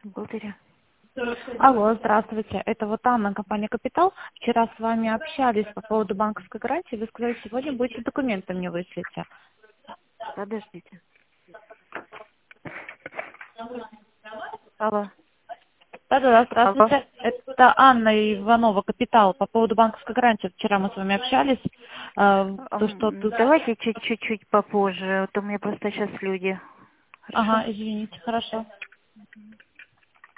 Бухгалтерия. Алло, здравствуйте. Это вот Анна, компания «Капитал». Вчера с вами общались по поводу банковской гарантии. Вы сказали, сегодня будете документы мне вышлите. Подождите. Алло. Да-да-да, Алло. здравствуйте. Это Анна Иванова, «Капитал». По поводу банковской гарантии. Вчера мы с вами общались. То, что тут... Давайте чуть-чуть попозже. А то у меня просто сейчас люди. Хорошо? Ага, извините, хорошо.